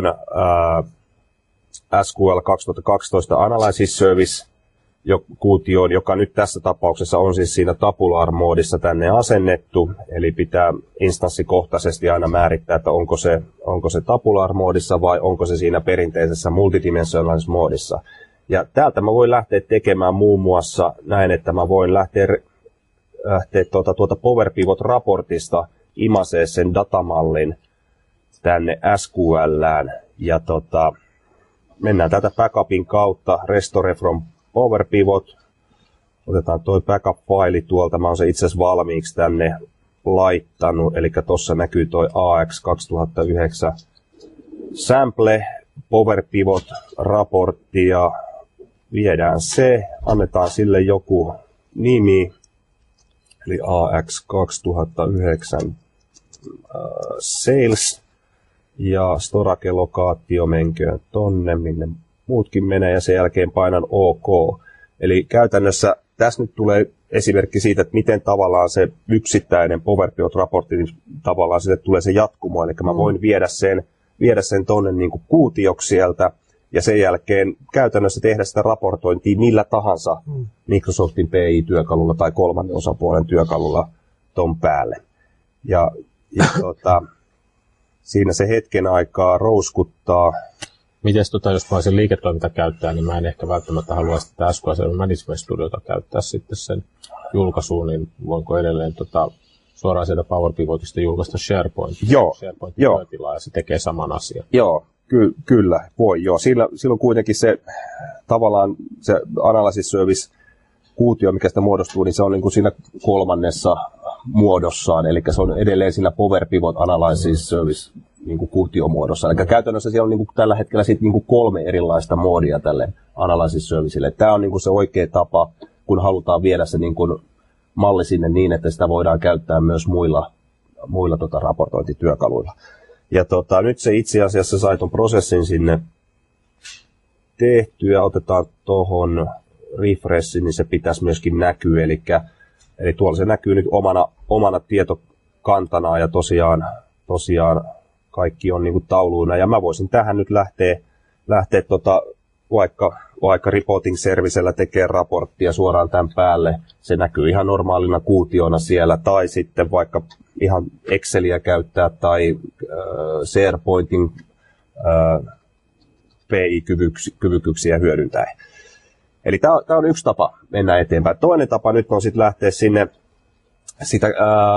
SQL 2012 Analysis Service kuutioon, joka nyt tässä tapauksessa on siis siinä tabular-moodissa tänne asennettu, eli pitää instanssikohtaisesti aina määrittää, että onko se tabular-moodissa vai onko se siinä perinteisessä multidimensionaalisessa moodissa. Ja täältä mä voin lähteä tekemään muun muassa näin, että mä voin lähteä tuota Power Pivot-raportista imasee sen datamallin tänne SQL:ään ja mennään tätä backupin kautta Restore from Power Pivot. Otetaan toi backup-faili tuolta, mä oon se itse asiassa valmiiksi tänne laittanut, eli tuossa näkyy toi AX 2009 sample Power Pivot-raportti ja viedään se, annetaan sille joku nimi, eli AX 2009 Sales, ja storage-lokaatio menköön tonne, minne muutkin menee, ja sen jälkeen painan OK. Eli käytännössä tässä nyt tulee esimerkki siitä, että miten tavallaan se yksittäinen Power Pivot-raportti, niin tavallaan sille tulee se jatkumo, eli mä voin viedä sen tonne niin kuin kuutioksi sieltä, ja sen jälkeen käytännössä tehdä sitä raportointia millä tahansa Microsoftin PI-työkalulla tai kolmannen osapuolen työkalulla ton päälle. Ja siinä se hetken aikaa rouskuttaa.
Mites jos mä olisin liiketoiminta käyttää, niin mä en ehkä välttämättä haluaisi tätä SQL Management Studiota käyttää sitten sen julkaisuun, niin voinko edelleen suoraan sieltä Power Pivotista julkaista SharePointin? SharePoint-tilaa ja se tekee saman asian.
Joo, kyllä, voi joo. Silloin kuitenkin se tavallaan se Analysis Service kuutio, mikä sitä muodostuu, niin se on niin kuin siinä kolmannessa muodossaan, eli se on edelleen siinä Power Pivot Analysis Service niin kuin kuutiomuodossa. Eli käytännössä siellä on niin kuin tällä hetkellä sit niin kuin 3 erilaista moodia tälle Analysis Servicelle. Tämä on niin kuin se oikea tapa, kun halutaan viedä se niin kuin malli sinne niin, että sitä voidaan käyttää myös muilla raportointityökaluilla. Ja nyt se itse asiassa sai ton prosessin sinne tehtyä, otetaan tuohon refreshin, niin se pitäisi myöskin näkyä, eli tuolla se näkyy nyt omana tietokantana, ja tosiaan kaikki on niin kuin tauluina, ja mä voisin tähän nyt lähteä vaikka reporting servicellä tekee raporttia suoraan tämän päälle, se näkyy ihan normaalina kuutiona siellä, tai sitten vaikka ihan Exceliä käyttää, tai SharePointin PI-kyvykkyyksiä hyödyntää. Eli tämä on yksi tapa mennä eteenpäin. Toinen tapa nyt on sitten lähteä sinne sitä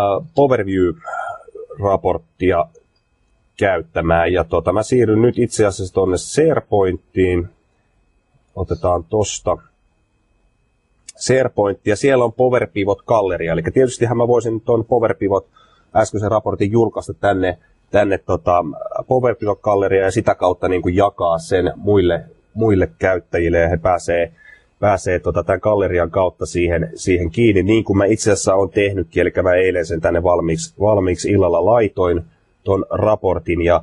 Powerview-raporttia käyttämään. Ja mä siirryn nyt itse asiassa tuonne SharePointiin. Otetaan tosta SharePoint, ja siellä on Power Pivot-galleria. Eli tietystihän mä voisin tuon Power Pivot äskeisen raportin julkaista tänne Power Pivot-galleria ja sitä kautta niin kuin jakaa sen muille käyttäjille, ja he pääsee tämän gallerian kautta siihen kiinni, niin kuin mä itse asiassa olen tehnytkin, eli mä eilen sen tänne valmiiksi illalla laitoin ton raportin, ja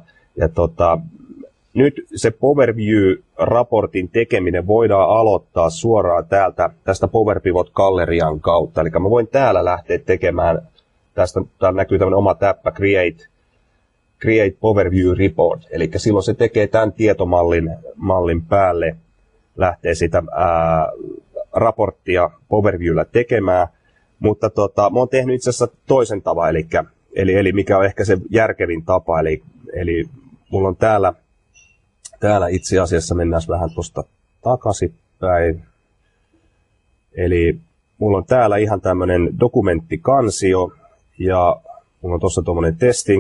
nyt se Power View-raportin tekeminen voidaan aloittaa suoraan tästä Power Pivot-gallerian kautta, eli mä voin täällä lähteä tekemään, täällä näkyy tämmöinen oma täppä, Create Power View Report, eli silloin se tekee tämän tietomallin päälle, lähtee sitä raporttia Power Viewllä tekemään, mutta mä oon tehnyt itse asiassa toisen tavan, eli mikä on ehkä se järkevin tapa, eli mulla on täällä itse asiassa, mennään vähän tuosta takaisinpäin, eli mulla on täällä ihan tämmöinen dokumenttikansio, ja mulla on tuossa tuommoinen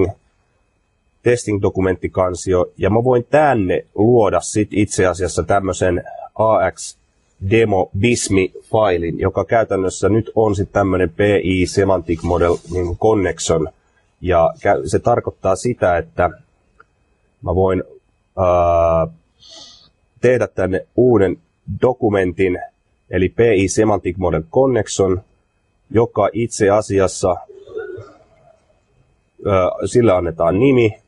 testing-dokumenttikansio, ja mä voin tänne luoda sit itse asiassa tämmöisen AX Demo BISMI-failin, joka käytännössä nyt on sitten tämmöinen PI Semantic Model niin Connection, ja se tarkoittaa sitä, että mä voin tehdä tänne uuden dokumentin, eli PI Semantic Model Connection, joka itse asiassa sillä annetaan nimi,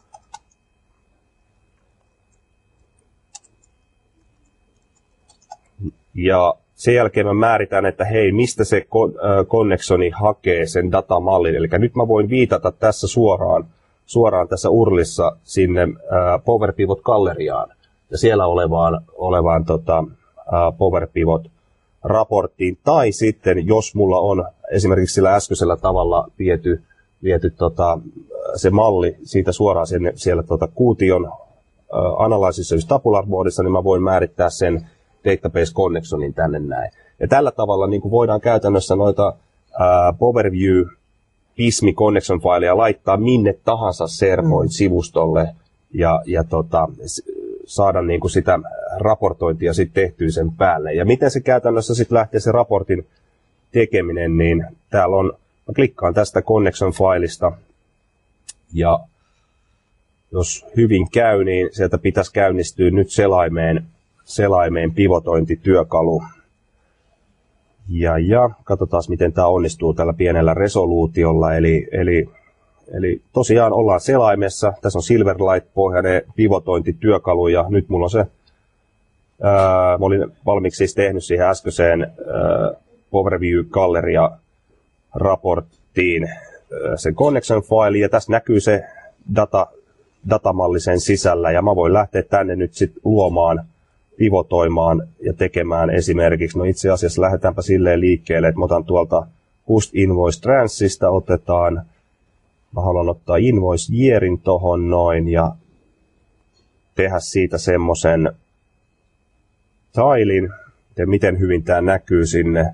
ja sen jälkeen mä määritän, että hei, mistä se connectioni hakee sen datamallin. Eli nyt mä voin viitata tässä suoraan tässä URLissa sinne Power Pivot-galleriaan ja siellä olevaan Power Pivot-raporttiin. Tai sitten, jos mulla on esimerkiksi sillä äskeisellä tavalla viety se malli siitä suoraan siellä kuution analysis tabular moodissa, niin mä voin määrittää sen database connectionin tänne näin. Ja tällä tavalla niin kuin voidaan käytännössä noita Power View BISMI connection fileja laittaa minne tahansa SharePoint-sivustolle ja saada niin kuin sitä raportointia sitten tehtyä sen päälle. Ja miten se käytännössä sitten lähtee se raportin tekeminen, niin täällä on, mä klikkaan tästä connection fileista ja jos hyvin käy, niin sieltä pitäisi käynnistyä nyt selaimeen pivotointityökalu. Ja katsotaan, miten tämä onnistuu tällä pienellä resoluutiolla. Eli tosiaan ollaan selaimessa. Tässä on Silverlight-pohjainen pivotointityökalu, ja nyt mulla on se, mä olin valmiiksi siis tehnyt siihen äskeiseen Power View-galleria-raporttiin sen connection file, ja tässä näkyy se datamalli sen sisällä, ja mä voin lähteä tänne nyt sitten luomaan, pivotoimaan ja tekemään esimerkiksi, no itse asiassa lähdetäänpä silleen liikkeelle, että mä otan tuolta Post Invoice Transista, mä haluan ottaa Invoice Yearin tohon noin ja tehdä siitä semmoisen tailin, ja miten hyvin tämä näkyy sinne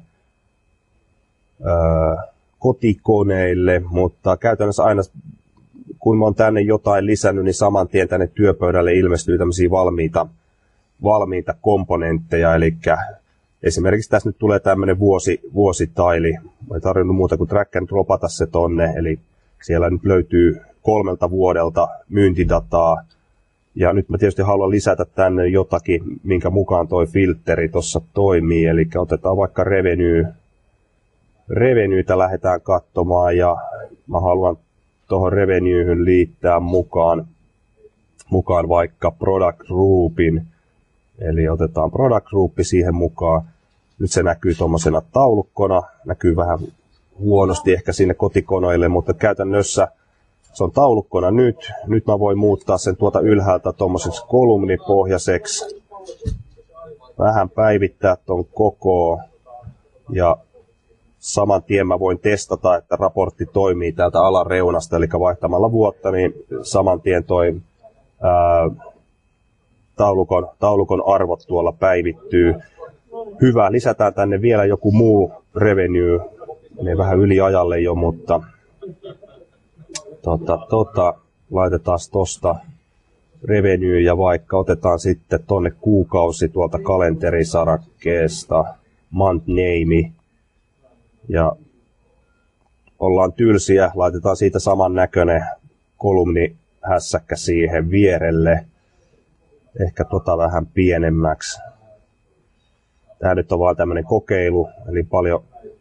kotikoneille, mutta käytännössä aina kun mä oon tänne jotain lisännyt, niin saman tien tänne työpöydälle ilmestyy tämmöisiä valmiita komponentteja, eli esimerkiksi tässä nyt tulee tämmöinen vuositaili. Mä en tarvinnut muuta kuin drag and dropata se tonne, eli siellä nyt löytyy 3 vuodelta myyntidataa, ja nyt mä tietysti haluan lisätä tänne jotakin, minkä mukaan toi filteri tuossa toimii, eli otetaan vaikka revenue revenuetä lähdetään katsomaan ja mä haluan tuohon revenuehyyn liittää mukaan vaikka product groupin. Eli otetaan product groupi siihen mukaan. Nyt se näkyy tuommoisena taulukkona, näkyy vähän huonosti ehkä sinne kotikonoille, mutta käytännössä se on taulukkona nyt. Nyt mä voin muuttaa sen tuolta ylhäältä tuommoiseksi kolumnipohjaiseksi. Vähän päivittää ton koko ja saman tien mä voin testata, että raportti toimii täältä alareunasta, eli vaihtamalla vuotta, niin saman tien toi taulukon arvot tuolla päivittyy. Hyvä, lisätään tänne vielä joku muu revenue, menee vähän yli ajalle jo, mutta laitetaan tosta revenue ja vaikka otetaan sitten tonne kuukausi tuolta kalenterisarakkeesta, month name ja ollaan tylsiä, laitetaan siitä saman näköinen kolumnihässäkkä siihen vierelle, ehkä vähän pienemmäksi. Tämä nyt on vaan tämmöinen kokeilu, eli paljon,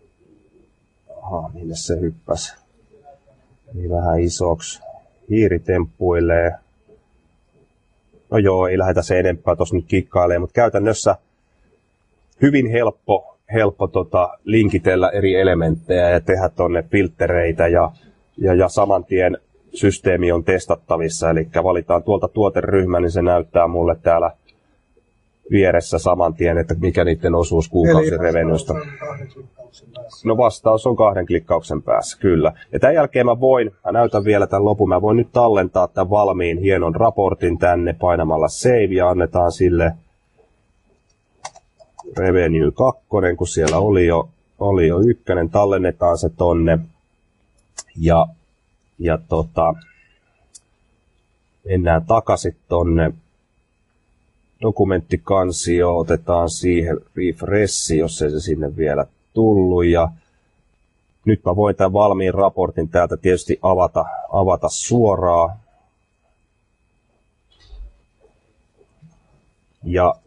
minne se hyppäsi, niin vähän isoksi, hiiri temppuilee. No joo, ei lähdetä se enempää tuossa nyt kikkailemaan, mutta käytännössä hyvin helppo linkitellä eri elementtejä ja tehdä tuonne filttereitä ja saman tien systeemi on testattavissa, eli valitaan tuolta tuoteryhmä, niin se näyttää mulle täällä vieressä saman tien, että mikä niiden osuus kuukausirevenuesta. No vastaus on 2 klikkauksen päässä, kyllä. Ja tämän jälkeen mä näytän vielä tämän lopun, mä voin nyt tallentaa tämän valmiin hienon raportin tänne painamalla save ja annetaan sille revenue 2, kun siellä oli jo 1, tallennetaan se tonne ja mennään takaisin tonne dokumenttikansioon, otetaan siihen refreshi, jos ei se sinne vielä tullut ja nyt mä voin tämän valmiin raportin täältä tietysti avata suoraan ja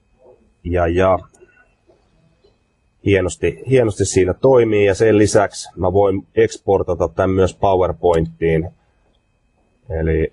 hienosti siinä toimii ja sen lisäksi mä voin exportata tämän myös PowerPointiin. Eli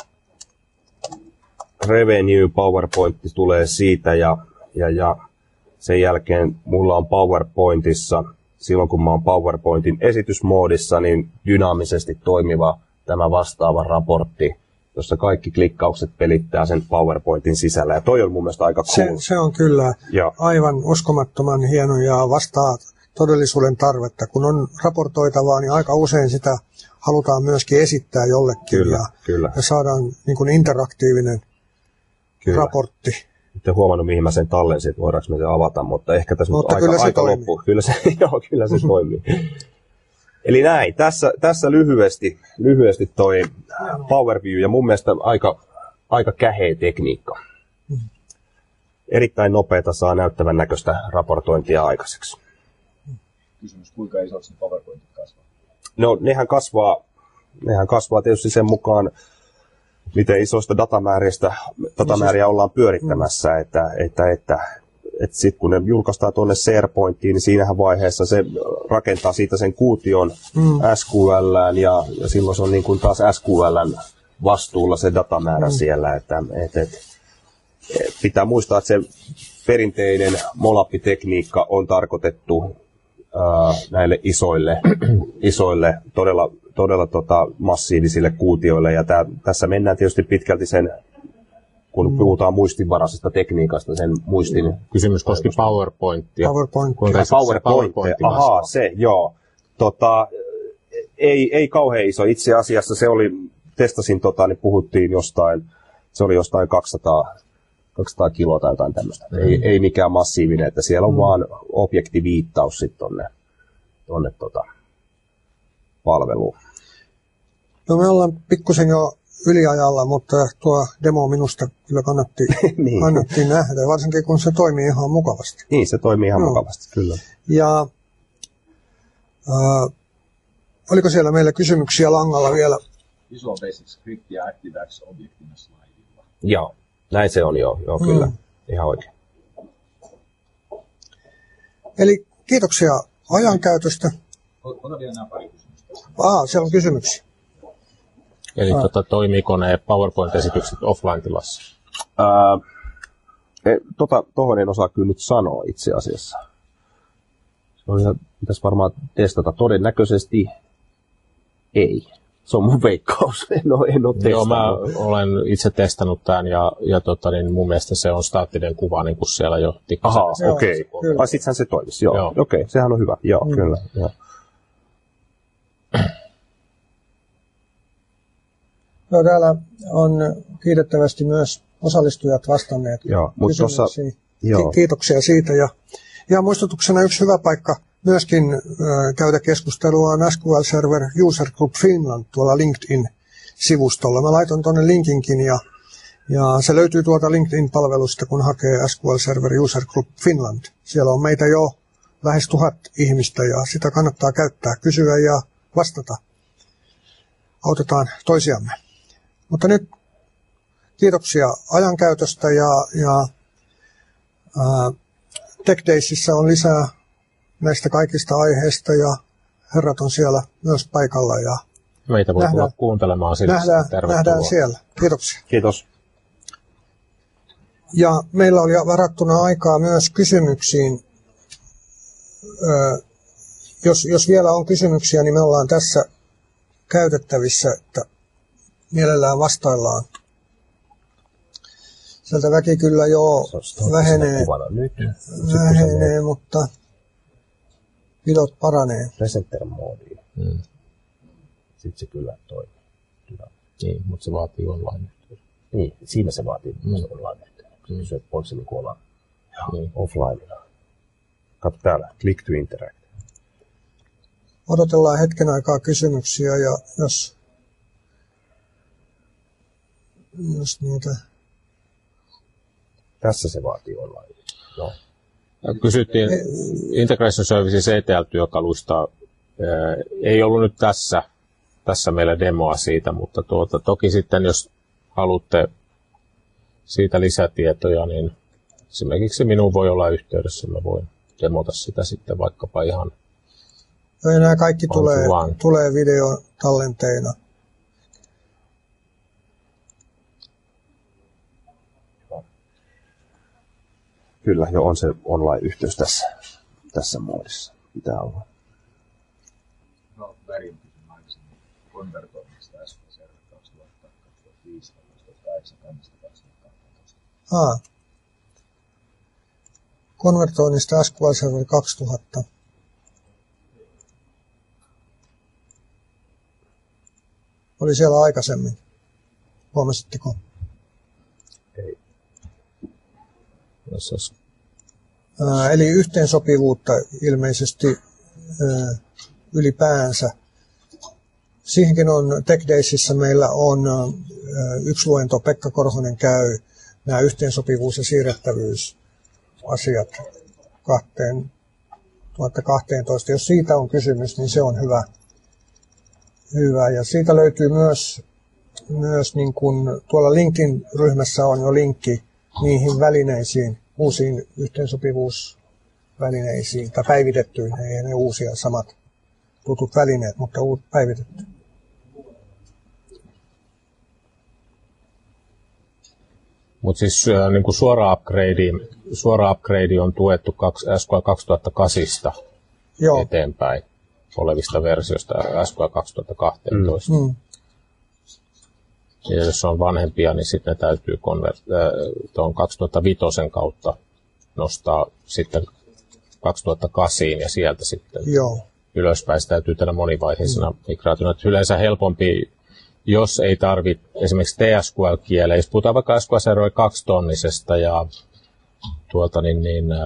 revenue PowerPoint tulee siitä ja sen jälkeen mulla on PowerPointissa, silloin kun mä oon PowerPointin esitysmoodissa, niin dynaamisesti toimiva tämä vastaava raportti, jossa kaikki klikkaukset pelittää sen PowerPointin sisällä. Ja toi on mun mielestä aika cool.
Se on kyllä aivan uskomattoman hieno ja vastaa todellisuuden tarvetta. Kun on raportoitavaa, niin aika usein sitä halutaan myöskin esittää jollekin
kyllä.
Ja saadaan niin kuin interaktiivinen raportti.
Nyt en huomannut, mihin mä sen tallensin, että voidaanko me se avata, mutta ehkä tässä nyt aika loppuu. Kyllä se toimii. Eli näin, tässä lyhyesti toi Power View ja mun mielestä aika käheä tekniikka. Erittäin nopeata saa näyttävän näköistä raportointia aikaiseksi.
Kysymys, kuinka isoksi PowerPointit kasvaa?
No, nehän kasvaa tietysti sen mukaan, miten isoista datamääriä ollaan pyörittämässä, että sitten kun ne julkaistaan tuonne SharePointiin, niin siinähän vaiheessa se rakentaa siitä sen kuution SQL:ään ja silloin se on niin kuin taas SQL:n vastuulla se datamäärä siellä, että pitää muistaa, että se perinteinen Molappi-tekniikka on tarkoitettu näille isoille todella massiivisille kuutioille ja tässä mennään tietysti pitkälti sen, kun puhutaan muistinvaraisesta tekniikasta, sen muistin...
Kysymys koski PowerPointia.
PowerPointia. Ahaa, se, joo. Ei kauhean iso. Itse asiassa se oli, testasin, niin puhuttiin jostain, se oli jostain 200 kiloa tai jotain tämmöistä. Ei mikään massiivinen, että siellä on vaan objektiviittaus sitten tonne palveluun.
No me ollaan pikkusen jo yliajalla, mutta tuo demo minusta kyllä kannatti nähdä, varsinkin kun se toimii ihan mukavasti.
Niin, se toimii ihan mukavasti, kyllä.
Ja oliko siellä meillä kysymyksiä langalla vielä?
Visual Basic Script ja ActiveX objektina slaidilla.
Joo, näin se on joo kyllä, ihan oikein.
Eli kiitoksia ajankäytöstä.
Ota vielä nämä pari kysymystä.
Siellä on kysymyksiä.
Eli toimiiko ne PowerPoint-esitykset offline-tilassa?
Tuohon en osaa kyllä nyt sanoa itse asiassa. Pitäisi varmaan testata. Todennäköisesti ei. Se on mun veikkaus. En ole testannut.
Joo, mä olen itse testannut tämän ja mun mielestä se on staattinen kuva niin kuin siellä jo tikkuisen.
Ahaa, okei. Sittenhän se toimisi. Joo. Okei, sehän on hyvä. Joo, kyllä. Joo.
No, täällä on kiitettävästi myös osallistujat vastanneet kysymyksiin. Kiitoksia siitä. Ja muistutuksena yksi hyvä paikka myöskin käydä keskustelua on SQL Server User Group Finland tuolla LinkedIn-sivustolla. Mä laitan tuonne linkinkin ja se löytyy tuolta LinkedIn-palvelusta, kun hakee SQL Server User Group Finland. Siellä on meitä jo lähes 1000 ihmistä ja sitä kannattaa käyttää, kysyä ja vastata. Autetaan toisiamme. Mutta nyt kiitoksia ajankäytöstä ja Tech Daysissa on lisää näistä kaikista aiheista ja herrat on siellä myös paikalla. Ja
meitä voi tulla kuuntelemaan sinne.
Nähdään siellä. Kiitoksia.
Kiitos.
Ja meillä oli varattuna aikaa myös kysymyksiin. Jos vielä on kysymyksiä, niin me ollaan tässä käytettävissä, että mielellään vastaillaan. Sieltä väki kyllä jo vähenee, mutta pidot paranee.
Presenter-moodiin. Sitten se kyllä toimii.
Niin, mutta se vaatii online-yhteyden.
Niin, siinä se vaatii online-yhteyden. Se voiko se olla offlineina. Katso täällä, click to interact.
Odotellaan hetken aikaa kysymyksiä ja jos niitä...
Tässä se vaatii online. Joo.
Kysyttiin Integration Services ETL-työkaluista. Ei ollut nyt tässä meillä demoa siitä, mutta toki sitten jos haluatte siitä lisätietoja, niin esimerkiksi minuun voi olla yhteydessä. Mä voin demota sitä sitten vaikkapa ihan...
Ja nämä kaikki tulee videotallenteina.
Kyllä, jo on se online-yhteys tässä muodissa. Pitää olla.
No, Värin kysyn aikaisemmin konvertoinnista SQL Server 2005, 2008, 2012.
Konvertoinnista SQL Server 2000. Oli siellä aikaisemmin. Huomasitteko?
Ei.
Eli yhteensopivuutta ilmeisesti ylipäänsä. Siihenkin on Tech Daysissa meillä on yksi luento, Pekka Korhonen käy nämä yhteensopivuus- ja siirrettävyysasiat 2012. Jos siitä on kysymys, niin se on hyvä. Ja siitä löytyy myös niin kuin tuolla LinkedIn-ryhmässä on jo linkki niihin välineisiin, uusiin yhteensopivuusvälineisiin, tai päivitettyihin, ei ne uusia samat tutut välineet, mutta päivitetty.
Mutta siis niin kuin suora upgrade on tuettu SQL 2008 eteenpäin olevista versioista SQL 2012. Ja jos on vanhempia, niin sitten ne täytyy tuon 2005 kautta nostaa sitten 2008 ja sieltä sitten ylöspäin. Se täytyy tehdä monivaiheisena migraationa. Yleensä helpompi, jos ei tarvitse esimerkiksi TSQL-kieleä. Jos puhutaan vaikka SQL Server 2-tonnisesta ja